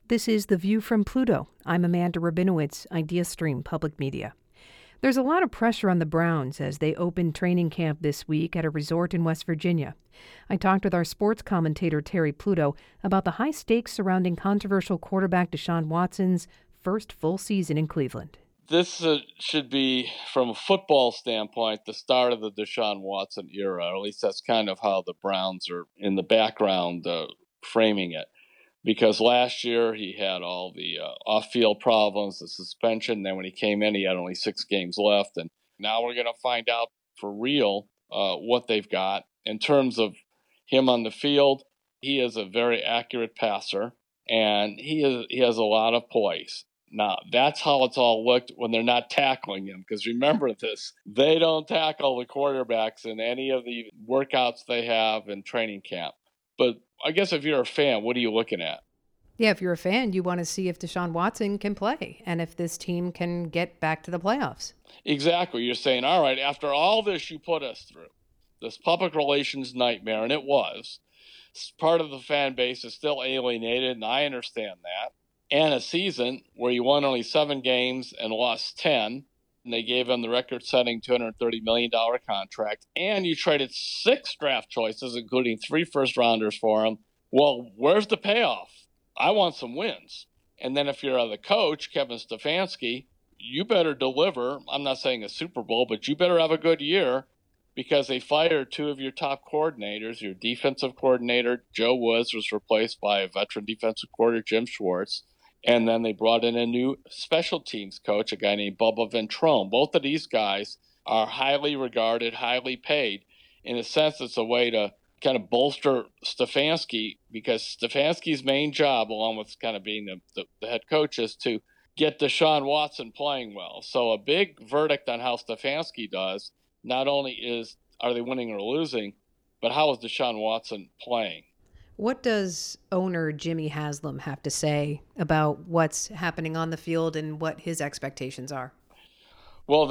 This is The View from Pluto. I'm Amanda Rabinowitz, IdeaStream Public Media. There's a lot of pressure on the Browns as they open training camp this week at a resort in West Virginia. I talked with our sports commentator Terry Pluto about the high stakes surrounding controversial quarterback Deshaun Watson's first full season in Cleveland. This should be, from a football standpoint, the start of the Deshaun Watson era, or at least that's kind of how the Browns are in the background framing it. Because last year he had all the off-field problems, the suspension. Then when he came in, he had only 6 games left. And now we're going to find out for real what they've got. In terms of him on the field, he is a very accurate passer, and he has a lot of poise. Now, that's how it's all looked when they're not tackling him. Because remember this, they don't tackle the quarterbacks in any of the workouts they have in training camp. But I guess if you're a fan, what are you looking at? Yeah, if you're a fan, you want to see if Deshaun Watson can play and if this team can get back to the playoffs. Exactly. You're saying, all right, after all this you put us through, this public relations nightmare, and it was, part of the fan base is still alienated, and I understand that, and a season where you won only 7 games and lost 10, and they gave him the record-setting $230 million contract, and you traded 6 draft choices, including 3 first-rounders for him. Well, where's the payoff? I want some wins. And then if you're the coach, Kevin Stefanski, you better deliver. I'm not saying a Super Bowl, but you better have a good year, because they fired 2 of your top coordinators. Your defensive coordinator, Joe Woods, was replaced by a veteran defensive coordinator, Jim Schwartz. And then they brought in a new special teams coach, a guy named Bubba Ventrone. Both of these guys are highly regarded, highly paid. In a sense, it's a way to kind of bolster Stefanski, because Stefanski's main job, along with kind of being the head coach, is to get Deshaun Watson playing well. So a big verdict on how Stefanski does, not only are they winning or losing, but how is Deshaun Watson playing? What does owner Jimmy Haslam have to say about what's happening on the field and what his expectations are? Well,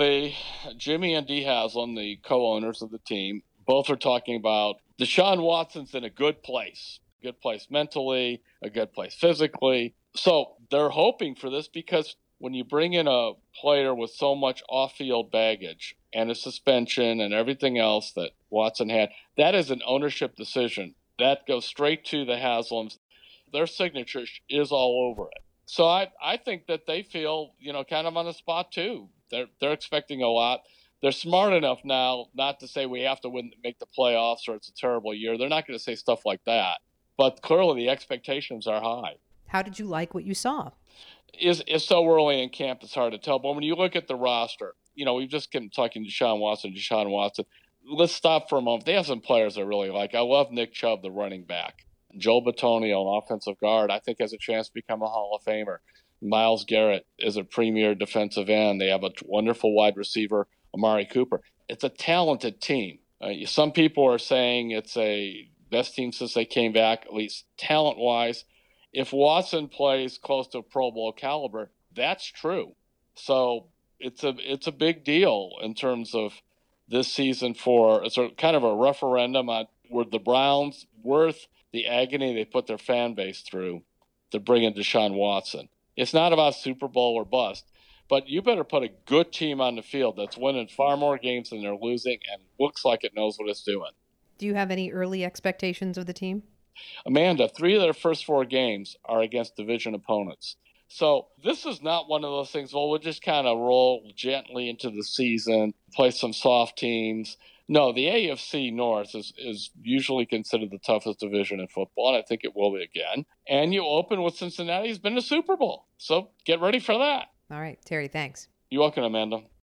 Jimmy and Dee Haslam, the co-owners of the team, both are talking about Deshaun Watson's in a good place mentally, a good place physically. So they're hoping for this, because when you bring in a player with so much off-field baggage and a suspension and everything else that Watson had, that is an ownership decision. That goes straight to the Haslams. Their signature is all over it. So I think that they feel, kind of on the spot too. They're expecting a lot. They're smart enough now not to say we have to make the playoffs or it's a terrible year. They're not going to say stuff like that. But clearly the expectations are high. How did you like what you saw? It's so early in camp, it's hard to tell. But when you look at the roster, we've just been talking Deshaun Watson. Let's stop for a moment. They have some players I really like. I love Nick Chubb, the running back. Joe Bitonio, an offensive guard, I think has a chance to become a Hall of Famer. Myles Garrett is a premier defensive end. They have a wonderful wide receiver, Amari Cooper. It's a talented team. Some people are saying it's a best team since they came back, at least talent-wise. If Watson plays close to Pro Bowl caliber, that's true. So it's a big deal in terms of this season. It's a kind of a referendum on were the Browns worth the agony they put their fan base through to bring in Deshaun Watson. It's not about Super Bowl or bust, but you better put a good team on the field that's winning far more games than they're losing and looks like it knows what it's doing. Do you have any early expectations of the team? Amanda, 3 of their first 4 games are against division opponents. So this is not one of those things, well, we'll just kind of roll gently into the season, play some soft teams. No, the AFC North is usually considered the toughest division in football, and I think it will be again. And you open with Cincinnati, who's been to Super Bowl. So get ready for that. All right, Terry, thanks. You're welcome, Amanda.